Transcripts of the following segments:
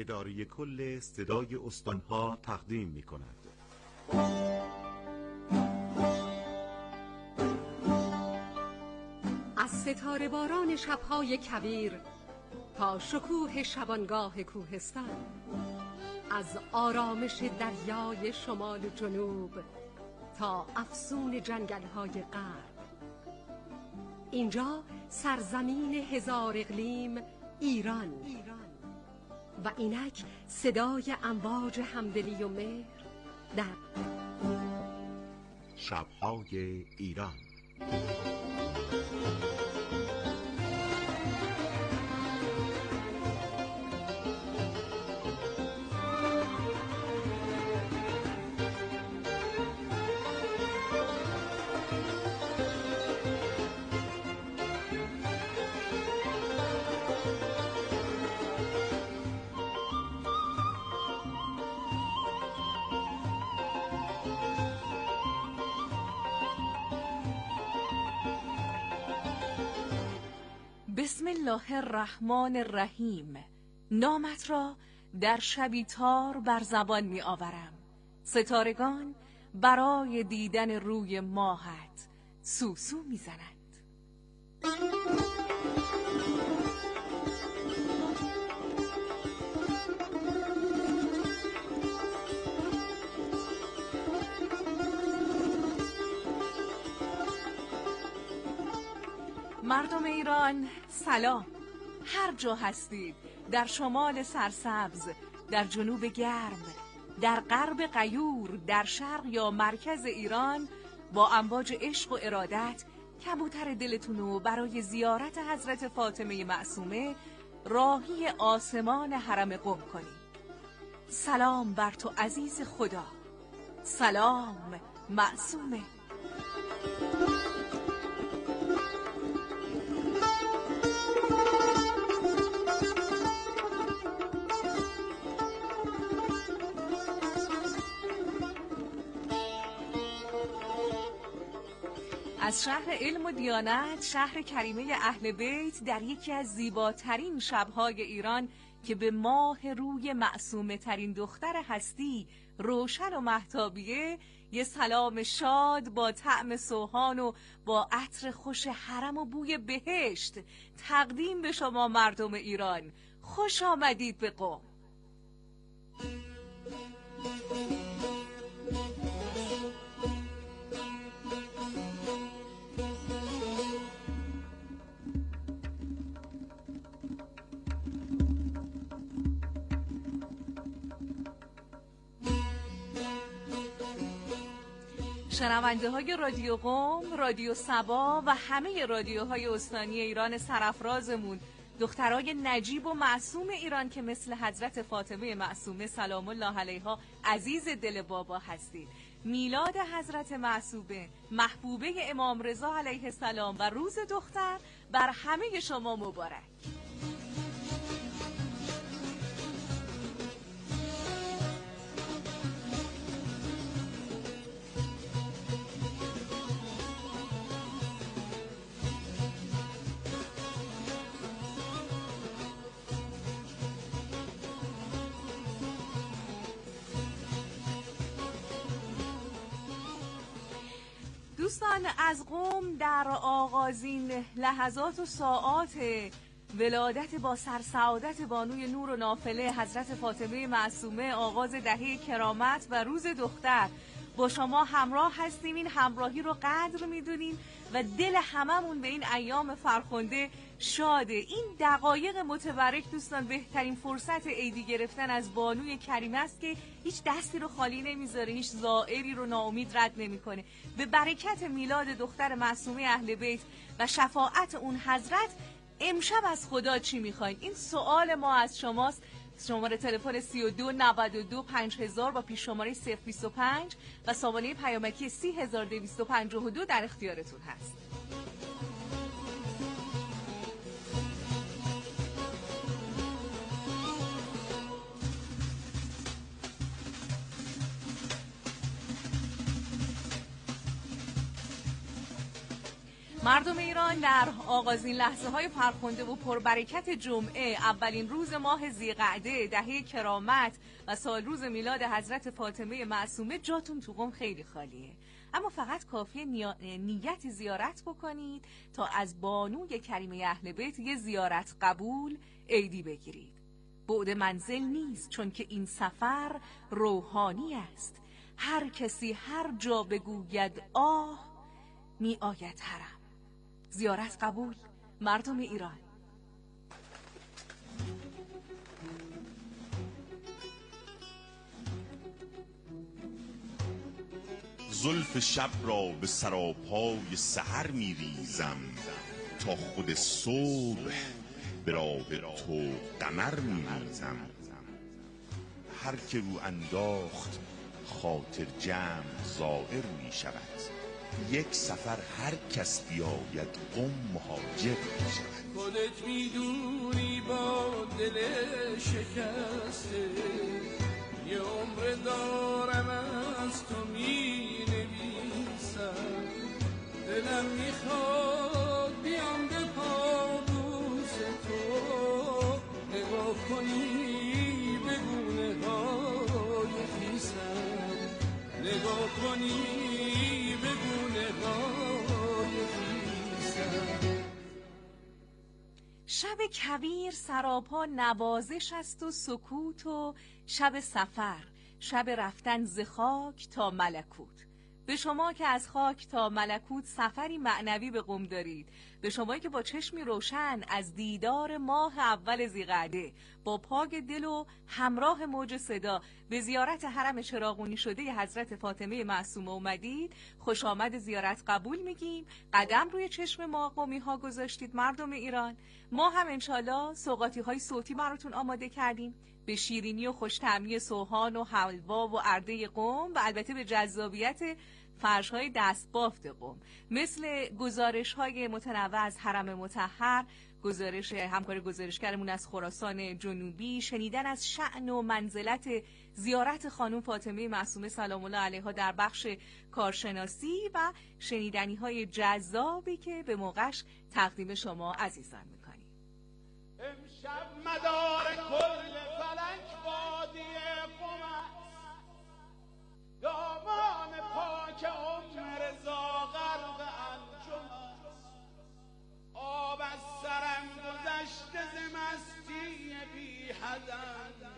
اداره کل صدای استانها تقدیم می کند. از ستاره باران شبهای کویر تا شکوه شبانگاه کوهستان، از آرامش دریای شمال و جنوب تا افسون جنگل‌های غرب، اینجا سرزمین هزار اقلیم ایران و اینک صدای امواج همدلی و مهر در شب‌های ایران. بسم الله الرحمن الرحیم. نامت را در شبی تار بر زبان می آورم. ستارگان برای دیدن روی ماهت سوسو می زنند. مردم ایران سلام. هر جا هستید، در شمال سرسبز، در جنوب گرم، در غرب غیور، در شرق یا مرکز ایران، با امواج عشق و ارادت کبوتر دلتون رو برای زیارت حضرت فاطمه معصومه راهی آسمان حرم قم کنید. سلام بر تو عزیز خدا. سلام معصومه. از شهر علم و دیانت، شهر کریمه اهل بیت، در یکی از زیباترین شبهای ایران که به ماه روی معصومه ترین دختر هستی روشن و مهتابیه، یه سلام شاد با طعم سوهان و با عطر خوش حرم و بوی بهشت تقدیم به شما مردم ایران. خوش آمدید به قم. شنونده های رادیو قم، رادیو سبا و همه رادیوهای استانی ایران سرافرازمون، دخترای نجیب و معصوم ایران که مثل حضرت فاطمه معصومه سلام الله علیها عزیز دل بابا هستید. میلاد حضرت معصومه، محبوبه امام رضا علیه السلام و روز دختر بر همه شما مبارک. دوستان، از قم در آغازین لحظات و ساعات ولادت با سرسعادت بانوی نور و نافله حضرت فاطمه معصومه، آغاز دهه کرامت و روز دختر، با شما همراه هستیم. این همراهی رو قدر میدونیم و دل هممون به این ایام فرخنده شاده. این دقایق متبرک دوستان بهترین فرصت عیدی گرفتن از بانوی کریمه است که هیچ دستی رو خالی نمیذاره، هیچ زائری رو ناامید رد نمیکنه. به برکت میلاد دختر معصومه اهل بیت و شفاعت اون حضرت، امشب از خدا چی میخواین؟ این سوال ما از شماست. شماره تلفن 32 92 5000 با پیش شماره 025 و سامانه پیامکی 30252 در اختیارتون هست. مردم ایران در آغازین لحظه‌های فرخنده و پربرکت جمعه، اولین روز ماه ذی‌قعده، دهه کرامت و سال روز میلاد حضرت فاطمه معصومه، جاتون تو قم خیلی خالیه. اما فقط کافیه نیت زیارت بکنید تا از بانوی کریمه اهل بیت یه زیارت قبول عیدی بگیرید. بعد منزل نیست، چون که این سفر روحانی است. هر کسی هر جا بگوید آه، می آید حرم. زیارت قبول، مردم ایران. زلف شب را به سراپای سحر می ریزم، تا خود صبح به راه تو قمر می ریزم. هر که رو انداخت خاطر جمع ظاهر می شود. یک سفر هر کس بیاید قم مهاجر می شود. خودت میدونی با دل شکسته یه عمر دارم از تو می نویسم. دلم میخواد بیام به پابوس تو، نگاه کنی به گونه های خیسم، نگاه کنی به گونه های خیسم. شب کویر سراپا نوازش است و سکوت، و شب سفر، شب رفتن ز خاک تا ملکوت. به شما که از خاک تا ملکوت سفری معنوی به قم دارید، به شمایی که با چشمی روشن از دیدار ماه اول ذی‌قعده با پاک دل و همراه موج صدا به زیارت حرم چراغونی شده حضرت فاطمه معصومه اومدید، خوش آمد زیارت قبول میگیم. قدم روی چشم ما قمی ها گذاشتید مردم ایران. ما هم انشالله سوغاتی های صوتی براتون آماده کردیم، به شیرینی و خوش‌طعمی سوهان و حلوا و ارده قم، و البته به جذابیت فرش‌های دستبافت قم، مثل گزارش‌های متنوع از حرم مطهر، گزارش همکار گزارشگرمون از خراسان جنوبی، شنیدن از شأن و منزلت زیارت خانم فاطمه معصومه سلام الله علیها در بخش کارشناسی، و شنیدنی‌های جذابی که به موقعش تقدیم شما عزیزان می‌کنیم. امشب مدار کل فلک وادی قم است، دامان پاک رضا غرق انجم است. آب از سرم گذشته ز مستی بی حدم،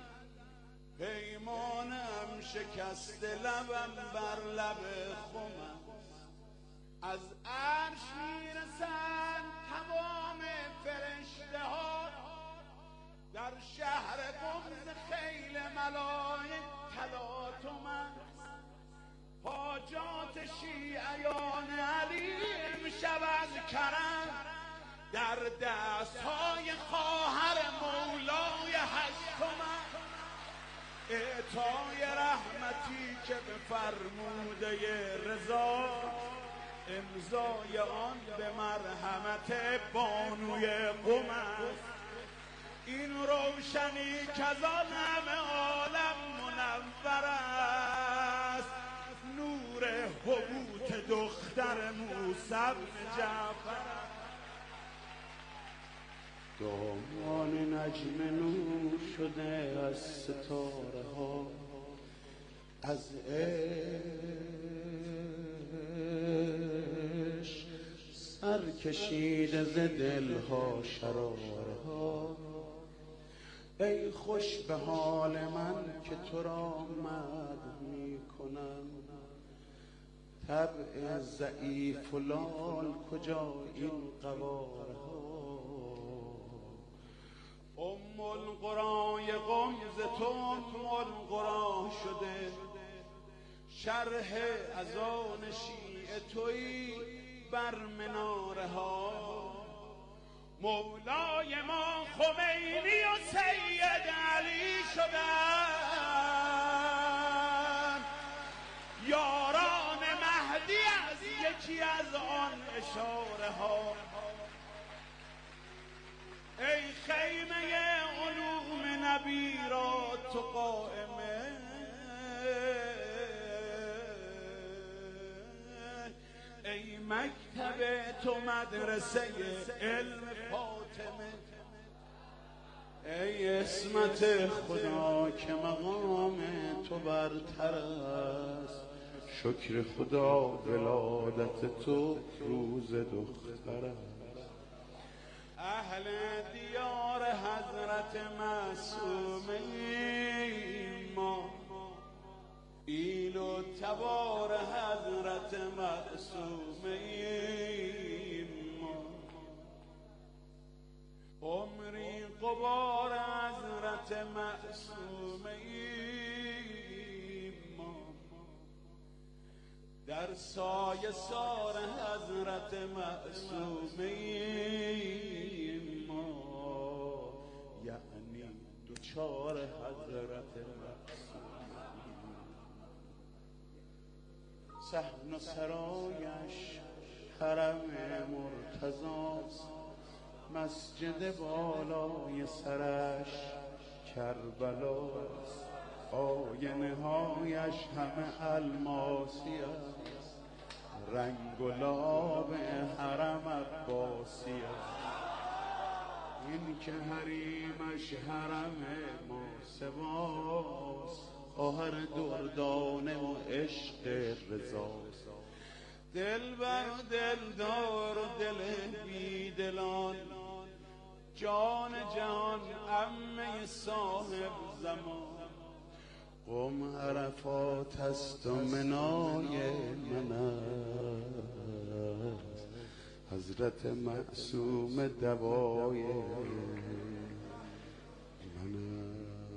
پیمانم شکسته لبم بر لب خم است. از عرش میرسند تمام فرشته ها، در شهر قم ز خیل ملائک تلاطم است. حاجات شیعیان علی امشب از کرم، در دستهای خواهر مولای هشتم است. اعطای رحمتی که به فرموده رضا، امضای آن به مرحمت بانوی قم است. این روشنی که از آن همه عالم منور است، نور حبوط دختر موسی بن جعفر است. دامان نجم نور شده از ستاره ها، از عشق سر کشیده ز دلها شراره ها. ای خوش به حال من که تو را مدح می کنم، طبع ضعیف و لال کجا این قواره ها. ام القرای قم ز تو ام القرا شده، شرح اذان شیعه تویی بر مناره ها. مولای ما خمینی و سید علی شدن، یاران مهدی از یکی از آن اشاره ها. ای خیمه علوم نبی را تو قائمه، ای مکتب تو مدرسه علم فاطمه، ای عصمت خدا که مقام تو برتر است، شکر خدا ولادت تو روز دختر است. اهل دیار حضرت معصومه ما، ایل و تبار حضرت معصومه ما، عمری قبار حضرت معصومه ما، در سایه سار حضرت معصومه ما، یعنی دوچار حضرت معصومه. صحن و سرایش حرم مرتضاست، مسجد بالای سرش کربلاست، آینه هایش همه الماسی است، رنگ و لاب حرم عباسی است. این که حریمش حرم ماسواست، خواهر دردانه و عشق رضاست. دلبر و دلدار و دل بیدلان، جان جهان عمه صاحب زمان. قم عرفات است و منای من است، حضرت معصوم دوای من.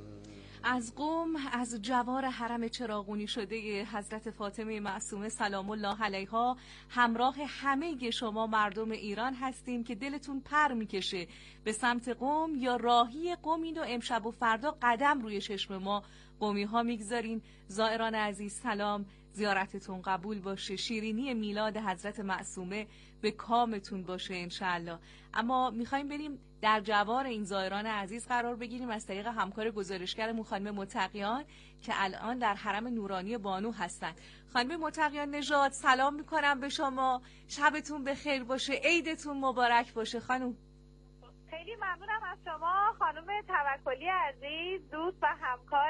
از قم، از جوار حرم چراغونی شده حضرت فاطمه معصومه سلام الله علیها، همراه همه شما مردم ایران هستیم که دلتون پر میکشه به سمت قم یا راهی قمین و امشب و فردا قدم روی چشم ما قمی ها میگذارین. زائران عزیز سلام، زیارتتون قبول باشه، شیرینی میلاد حضرت معصومه به کامتون باشه انشالله. اما میخوایم بریم در جوار این زائران عزیز قرار بگیریم از طریق همکار گزارشگرمون خانم متقیان که الان در حرم نورانی بانو هستن. خانم متقیان نژاد سلام میکنم به شما، شبتون بخیر باشه، عیدتون مبارک باشه. خانم خیلی ممنونم از شما خانم توکلی عزیز، دوست و همکار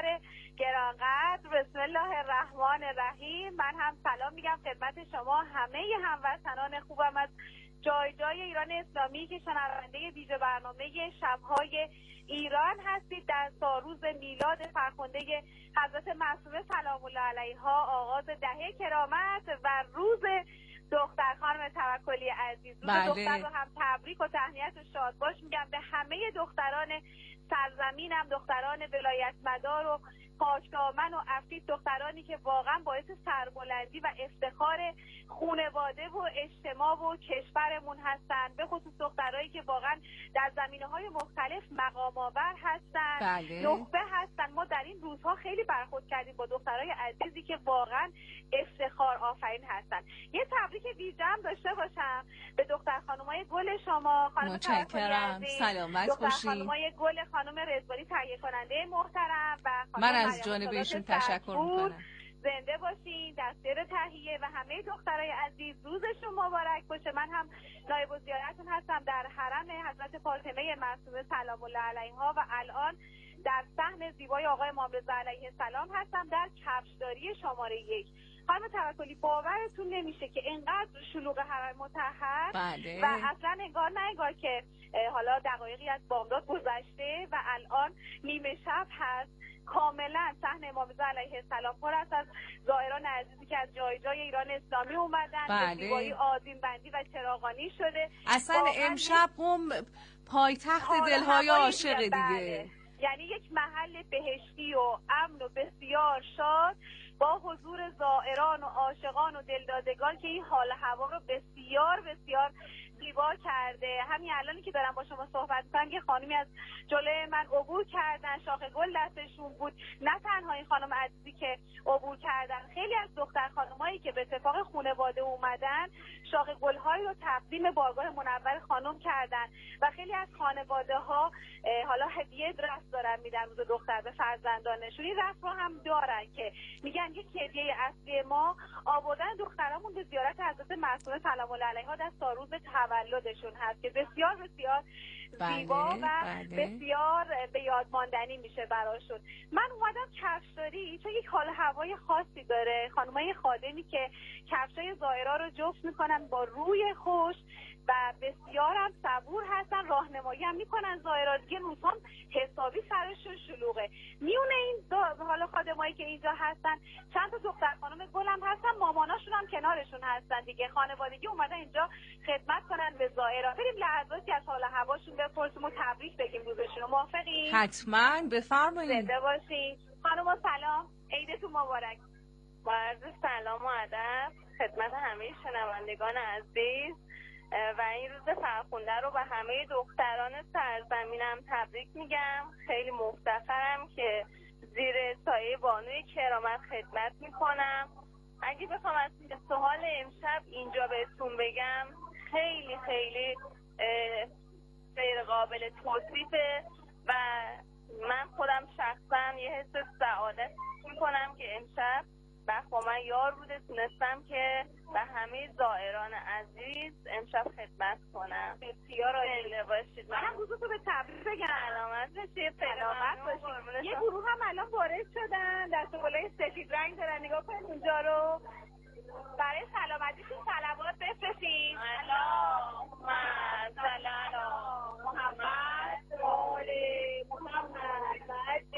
گرانقدر. بسم الله الرحمن الرحیم. من هم سلام میگم خدمت شما همه هموطنان خوبم از جای جای ایران اسلامی که شنونده ویژه برنامه شب‌های ایران هستید. در سالروز میلاد فرخنده حضرت معصومه سلام الله علیها، آغاز دهه کرامت و روز دختر خانم توکلی عزیز، روز دختر رو هم تبریک و تهنیت و شادباش میگم به همه دختران سرزمینم، دختران ولایت مدار و پاکدامن و عفیف، دخترانی که واقعا باعث سربلندی و افتخار خانواده و اجتماع و کشورمون هستن، به خصوص دخترایی که واقعا در زمینه‌های مختلف مقام آور هستن، نخبه هستن. ما در این روزها خیلی برخورد کردیم با دخترای عزیزی که واقعا افتخار آفرین هستن. یه تبریک ویژه هم داشته باشم به دختر خانمای گل شما، خانم متشکرم، سلامت باشید. دختر خانمای گل خانم رضوانی تهیه کننده محترم و من از جانب ایشون تشکر میکنم. زنده باشین، دستور تهیه و همه دخترای عزیز روزشون مبارک باشه. من هم نایب الزیارتون هستم در حرم حضرت فاطمه معصومه سلام الله علیها و الان در صحن زیبای آقای امام رضا علیه السلام هستم در کفشداری شماره 1. خانم توکلی باورتون نمیشه که اینقدر شلوغ حرم مطهر و اصلا انگار که حالا دقایقی از بامداد گذشته و الان نیمه شب هست. کاملا صحن امام رضا علیه السلام پر است از زائران عزیزی که از جای جای ایران اسلامی اومدن. به زیبایی آذین بندی و چراغانی شده. اصلا امشب قم پایتخت دلهای عاشق دیگه، یعنی یک محل بهشتی و امن و بسیار شاد با حضور زائران و عاشقان و دلدادگان که این حال هوا رو بسیار بسیار زیبا کرده. همین الانی که دارم با شما صحبت می‌کنم یه خانمی از جلوی من عبور کردن، شاخه گل دستشون بود. نه تنها این خانم عزیزی که عبور کردن، خیلی از دختر خانمایی که به اتفاق خانواده اومدن شاخ گل‌هایی رو تقدیم بارگاه منور خانم کردن و خیلی از خانواده‌ها حالا هدیه رسم دارن میدن روز دختر به فرزندانشون. این رسم رو هم دارن که میگن یک هدیه اصلی ما آوردن دخترامون به زیارت حضرت معصومه سلام الله علیها در سالروز تولدشون هست که بسیار بسیار زیبا و بسیار به یاد ماندنی میشه براشون. من اومدم کفشداری چون یک حال هوای خاصی داره. خانمای خادمی که کفشای زائرا رو جفت میکنن با روی خوش و بسیار هم صبور هستن، راهنمایی هم میکنن زائرا. دیگه روزها حسابی سرشون شلوغه. میونه این حالا خادمایی که اینجا هستن چند تا دختر خانم گلم هستن، ماماناشون هم کنارشون هستن دیگه. خانوادگی اومدن اینجا خدمت کنن به زائرا. بریم لحظاتی از حال هواشون بپرسیم و تبریک بگیم روزشون. موافقین؟ حتما بفرمایید. زنده باشین. خانم سلام، عیدتون مبارک. با عرض سلام و ادب خدمت همه شنوندگان عزیز و این روز فرخنده رو به همه دختران سرزمینم تبریک میگم. خیلی مفتخرم که زیر سایه بانوی کرامت خدمت میکنم. اگه بخوام از سوال امشب اینجا بهتون بگم خیلی خیلی غیر قابل توصیفه و من خودم شخصا یه حس سعادت میکنم که امشب بخت با من یار بوده تونستم که به همه زائران عزیز امشب خدمت کنم. بسیار عالی باشید. من روزتو به تبریک بگم. سلامت باشید. سلامت باشید. یه گروه هم الان وارد شدن، دستگلای سفید رنگ دارن. نگاه کنید اونجا رو. برای سلامتیشون صلوات بفرستید. اللهم صل علی محمد و آل محمد.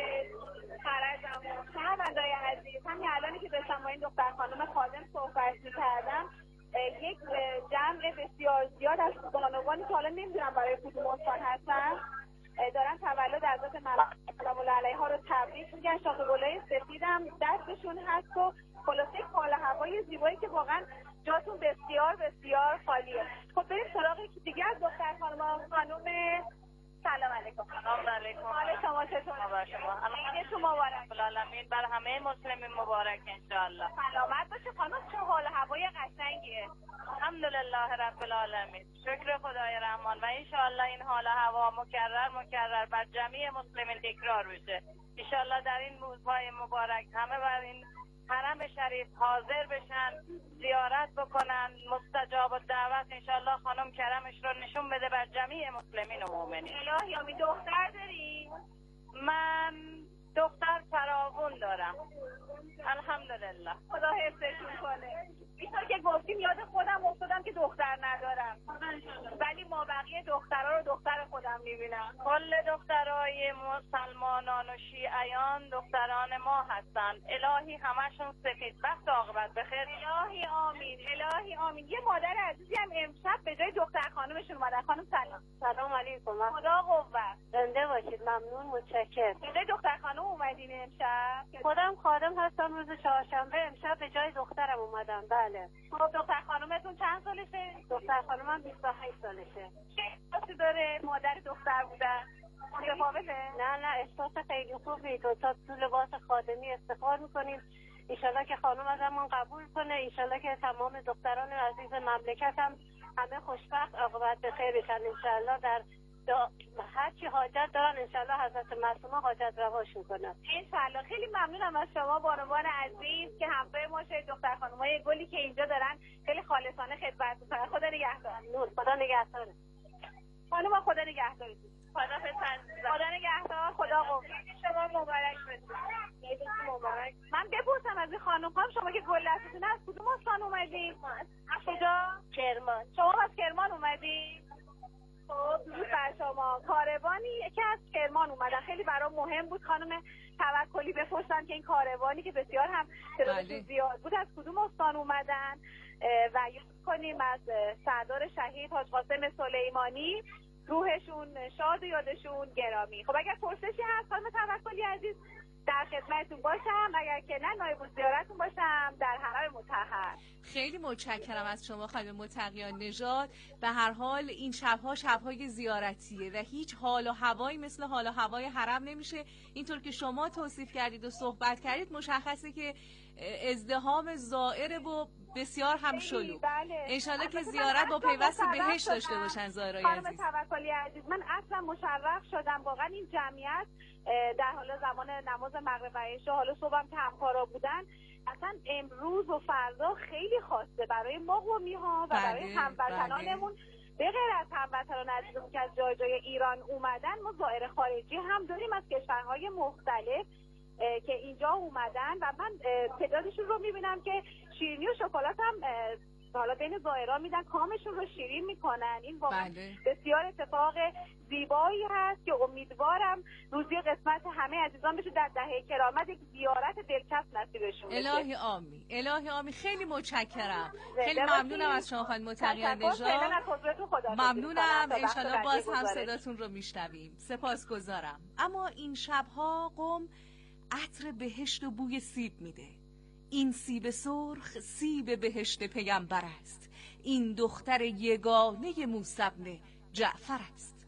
شنونده‌های عزیز، همین الانی که داشتم با این دختر خانم خادم صحبت می‌کردم، یک جمع بسیار زیاد از بانوانی که حالا نمیدونم برای کدوم استان هستن دارن تولد حضرت معصومه سلام الله علیها رو تبریک میگن. شاخ گلای سفیدم دستشون هست و خلاصه یک حال هوای زیبایی که واقعا جاتون بسیار بسیار خالیه. خب بریم سراغ یکی دیگه از دختر خانم سلام علیکم. سلام علیکم. حال شما چطوره؟ عیدتون مبارک. العالمین بر همه مسلمین مبارک انشاءالله. سلامت باشه خانم. چه حال هوای قشنگیه. الحمدلله رب العالمین. شکر خدای رحمان و انشاءالله این حال هوا مکرر بر جمعی مسلمین تکرار بشه. انشاءالله در این روزهای مبارک همه بر این حرم شریف حاضر بشن، زیارت بکنن، مستجاب الدعوت انشاءالله خانم کرمش رو نشون بده بر جمعی مسلمین و مؤمنین. الهی آمین. دختر داری؟ من دختر فراوون دارم الحمدلله. خدا حفظشون کنه. بیشتر که گفتیم یاد خودم افتادم که دختر ندارم، ولی ما بقیه دخترها رو دختر خودم میبینم. کل دخترای مسلمانان و شیعیان دختران ما هستن. الهی همشون سفید بخت عاقبت بخیر. الهی آمین. الهی آمین. یه مادر عزیزی هم امشب به جای دختر خانمشون اومدن. خانم سلام. سلام علیکم. خدا قوت. زنده باشید. ممنون متشکرم. به جای دختر خانم اومدین امشب؟ خودم خادم هستم. روز چهارشنبه امشب به جای دخترم اومدم. بله. خب دختر خانومتون چند سالشه؟ دختر خانومم 28 سالشه. چه احساسی داره مادر دختر بودن؟ متفاوته؟ نه احساس خیلی خوبی. تا تو لباس خادمی افتخار میکنیم. انشالله که خانم ازمون قبول کنه. انشالله که تمام دختران عزیز مملکت هم همه خوشبخت عاقبت به خیر بشن. انشالله در هر چی حاجت دارن انشالله حضرت معصومه حاجت رواش کنه. انشالله. خیلی ممنونم از شما بانوان عزیز که همراه ما شدید. دختر خانمای گلی که اینجا دارن خیلی خالصانه خدمت میکنن. خدا نگهدار. خدا نگهداره. خانم خدا نگهدارتون. خدا نگهدار. خدا قوت. شما مبارک بشه. مبارک. من بپرسم از این خانم شما که گل دستتون از کدوم استان اومدید؟ از کجا؟ کرمان. شما از کرمان اومدید؟ خب درود بر شما. کاروانی یکی از کرمان اومدن. خیلی برام مهم بود خانم توکلی بپرسم که این کاروانی که بسیار هم تعدادش زیاد بود از کدوم استان اومدن و یاد کنیم از سردار شهید حاج قاسم سلیمانی. روحشون شاد و یادشون گرامی. خب اگر پرسشی هست خانم توکلی عزیز در خدمتتون باشم، اگر که نه نایب الزیارتون باشم در حرم مطهر. سحر. خیلی متشکرم از شما خانم متقیان نژاد. به هر حال این شب‌ها شب‌های زیارتیه و هیچ حال و هوایی مثل حال و هوای حرم نمیشه. اینطور که شما توصیف کردید و صحبت کردید مشخصه که ازدحام زائر و بسیار هم شلوغ. بله. انشالله که زیارت با پیوست بهشت داشته باشن زائرای عزیز. خانم توکلی عزیز، من اصلا مشرف شدم واقعا. این جمعیت در حال زمان نماز مغرب و عشا، حالا صبحم که همکارا بودن، اصلا امروز و فردا خیلی خاصه برای ما قمی‌ها و برای هموطنانمون. به غیر از هموطنان عزیزمون که از جای جای ایران اومدن، ما زائر خارجی هم داریم از کشورهای مختلف که اینجا اومدن و من تعدادشون رو میبینم که شیرینی و شکلات هم حالا بین زائران میدن، کامشون رو شیرین میکنن. این واقعا بسیار اتفاق زیبایی هست که امیدوارم روزی قسمت همه عزیزان بشه، در دهه کرامت یک زیارت دلچسب نصیبشون بشه. الهی آمین، الهی آمین. خیلی متشکرم، خیلی ممنونم از شما خانم متقیان نژاد. ممنونم، انشالله باز هم صداتون رو میشنویم. سپاسگزارم. اما این شبها قم عطر بهشت و بوی سیب میده. این سیب سرخ سیب بهشت پیامبر است. این دختر یگانه موسی بن جعفر است.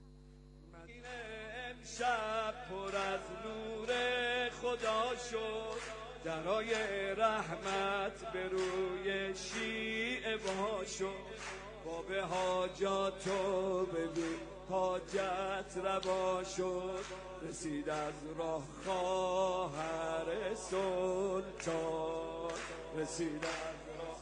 امشب پر از نور خدا شد، درای رحمت به روی شیعه وا شد. باب حاجات و ببین حاجت روا شد، رسید از راه خواهر سلطان، رسید از راه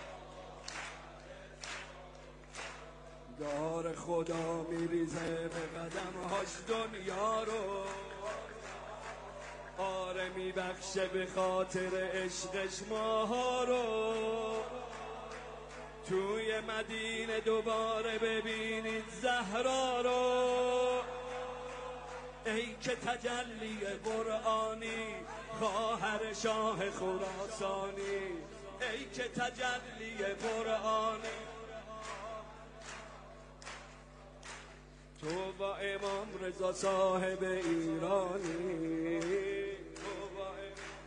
دار خدا میریزه به قدمهاش دنیا رو. آره میبخشه به خاطر عشقش ماها رو. توی مدینه دوباره ببینید زهرا رو. ای که تجلی قرآنی خواهر شاه خراسانی، ای که تجلی قرآنی. تو با امام رضا صاحب ایرانی، تو با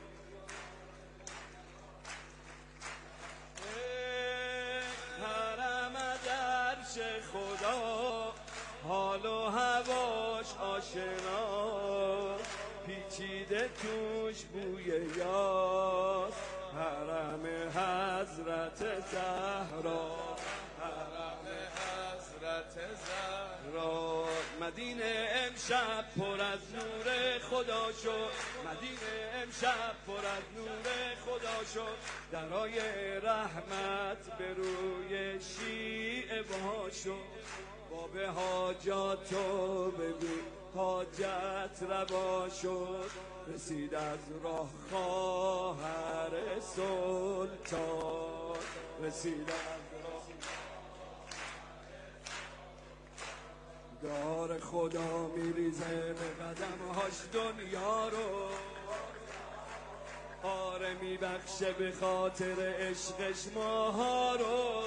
حرم درش خدا، حال و هواش آشنا، پیچیده توش بوی یاس، حرم حضرت زهرا، حرم حضرت زهرا. مدینه امشب پر از نور خدا شد، مدینه امشب پر از نور خدا شد. درای رحمت به روی شیعه وا شد. باب حاجات و ببین حاجت روا شد، رسید از راه خواهر سلطان، رسید از راه دار خدا میریزه به قدمهاش دنیا رو. آره میبخشه به خاطر عشقش ماها رو.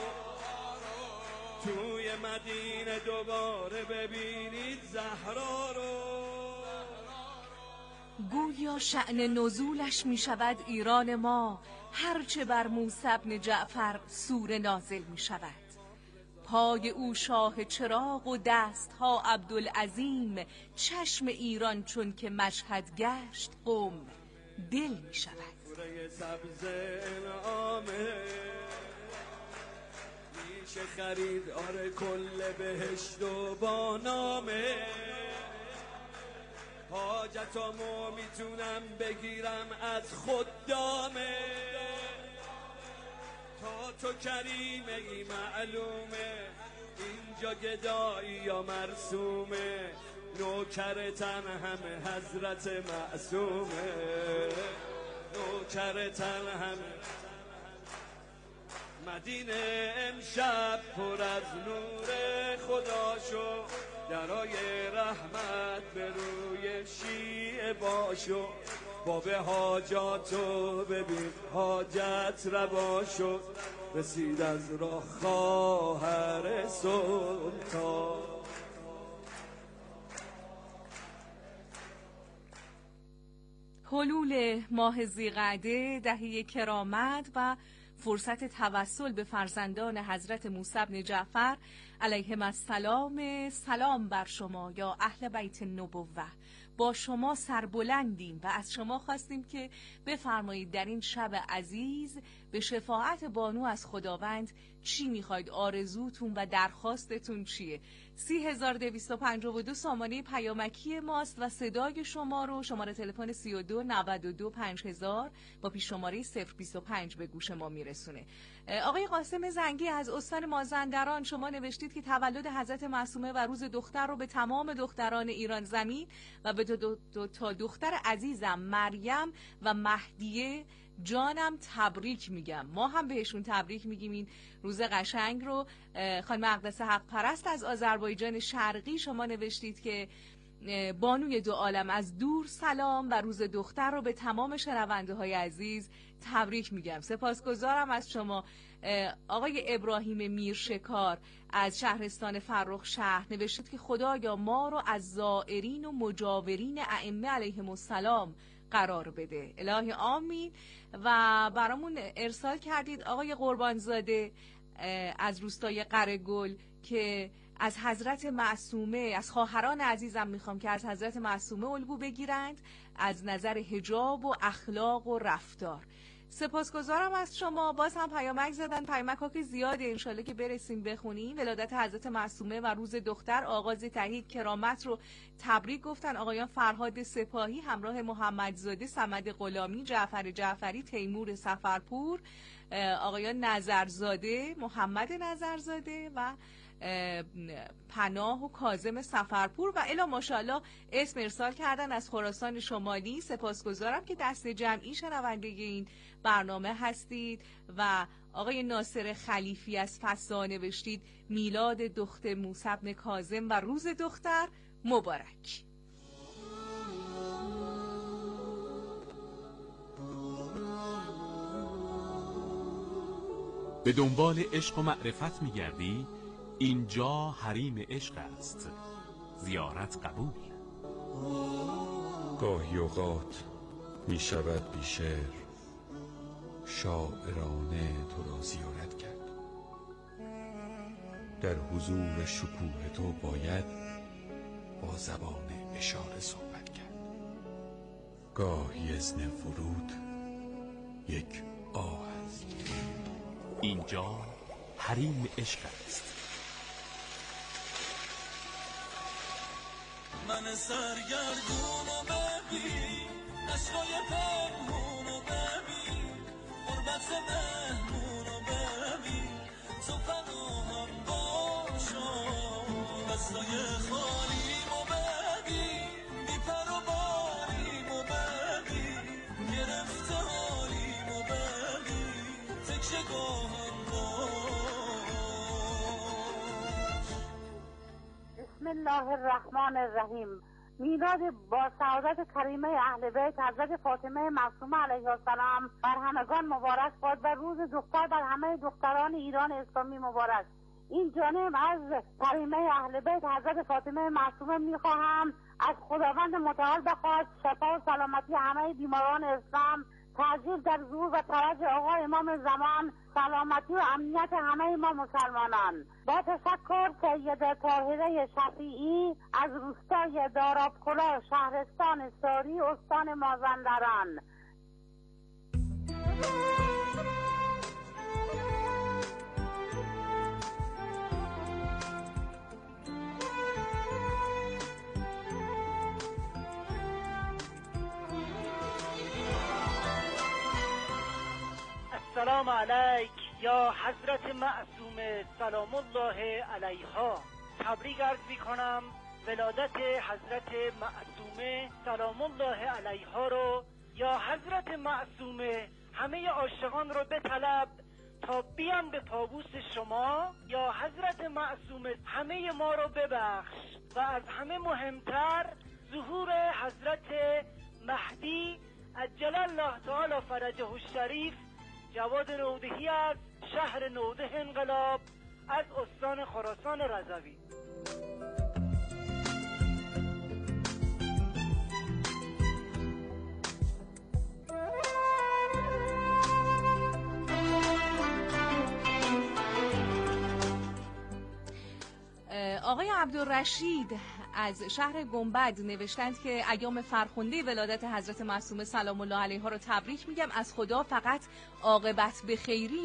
توی مدینه دوباره ببینید زهرا رو. گویا شأن نزولش می شود ایران ما، هرچه بر موسی بن جعفر سوره نازل می شود. پای او شاه چراغ و دستها عبدالعظیم، چشم ایران چون که مشهد گشت قم دل می شود. سوره سبز انعامه میشه خرید، آره کل بهشت و با نامه. حاجتامو میتونم بگیرم از خدامه، تا تو کریمه ای معلومه، اینجا گدایی یا مرسومه، نوکرتن همه حضرت معصومه، نوکرتن همه. مدینه امشب پر از نور خدا شد، درای رحمت به روی شیعه باشو. باب حاجاتو ببین حاجت روا شد، رسید از راه خواهر سلطان. حلول ماه ذی‌قعده دهه کرامت و فرصت توسل به فرزندان حضرت موسی بن جعفر علیهم السلام سلام بر شما یا اهل بیت النبوة. با شما سربلندیم و از شما خواستیم که بفرمایید در این شب عزیز به شفاعت بانو از خداوند چی میخواید، آرزوتون و درخواستتون چیه. 3252 سامانه پیامکی ماست و صدای شما رو شماره تلفن 32 92 5000 با پیش شماره 025 به گوش ما میرسونه. آقای قاسم زنگی از استان مازندران، شما نوشتید که تولد حضرت معصومه و روز دختر رو به تمام دختران ایران زمین و به دو تا دختر عزیزم مریم و مهدیه جانم تبریک میگم. ما هم بهشون تبریک میگیم این روز قشنگ رو. خانم اقدس حق پرست از آذربایجان شرقی، شما نوشتید که بانوی دو عالم از دور سلام و روز دختر رو به تمام شنونده های عزیز تبریک میگم. سپاسگزارم از شما. آقای ابراهیم میرشکار از شهرستان فرخ شهر نوشتید که خدایا ما رو از زائرین و مجاورین ائمه علیهم السلام قرار بده. الهی آمین. و برامون ارسال کردید آقای قربانزاده از روستای قره‌گل که از حضرت معصومه، از خواهران عزیزم میخوام که از حضرت معصومه الگو بگیرند از نظر حجاب و اخلاق و رفتار. سپاسگزارم از شما. باز هم پیامک زدن، پیامک ها که زیاده، انشالله که برسیم بخونیم. ولادت حضرت معصومه و روز دختر، آغاز تهیید کرامت رو تبریک گفتن آقایان فرهاد سپاهی همراه محمدزاده، صمد غلامی، جعفر جعفری، تیمور سفرپور، آقایان نظرزاده، محمد نظرزاده و پناه و کاظم سفرپور و الا ماشاءالله اسم ارسال کردن از خراسان شمالی. سپاسگزارم که دست جمعی شنونده این برنامه هستید. و آقای ناصر خلیفی از فسا نوشتید میلاد دختر موسی بن کاظم و روز دختر مبارک. به دنبال عشق و معرفت میگردی؟ اینجا حریم عشق است، زیارت قبول. گاهی اوقات می شود بی شعر شاعرانه تو را زیارت کرد. در حضور شکوه تو باید با زبان اشاره صحبت کرد. گاهی اذن ورود یک آه است. اینجا حریم عشق است. من سرگردونو ببین، عشقای پنهونو ببین، غربت مهمونو ببین، تو پناهم باشا، دستای خالیمو ببین، بیپر و باریمو ببین، گرفته حالیمو ببین، تکیه گاهم بسم الله الرحمن الرحیم. میلاد با سعادت کریمه اهل بیت حضرت فاطمه معصومه علیها السلام بر همگان مبارک باد و روز دختر بر همه دختران ایران اسلامی مبارک. این جانب از کریمه اهل بیت حضرت فاطمه معصومه میخواهم از خداوند متعال بخواهد شفا و سلامتی همه بیماران اسلام، تعجیل در ظهور و فرج آقا امام زمان، سلامتی و امنیت همه ما مسلمانان. با تشکر سید طاهره شفیعی از روستای دارابکلا، شهرستان ساری، استان مازندران. سلام علیک یا حضرت معصومه سلام الله علیها. تبریک عرض می کنم ولادت حضرت معصومه سلام الله علیها رو. یا حضرت معصومه همه عاشقان رو بطلب تا بیان به پابوس شما. یا حضرت معصومه همه ما رو ببخش. و از همه مهمتر ظهور حضرت مهدی عجل الله تعالی فرجه الشریف، جواد نودهی از شهر نوده انقلاب از استان خراسان رضوی. آقای عبدالرشید از شهر گنبد نوشتند که ایام فرخنده ولادت حضرت معصومه سلام الله علیها رو تبریک میگم. از خدا فقط عاقبت به خیری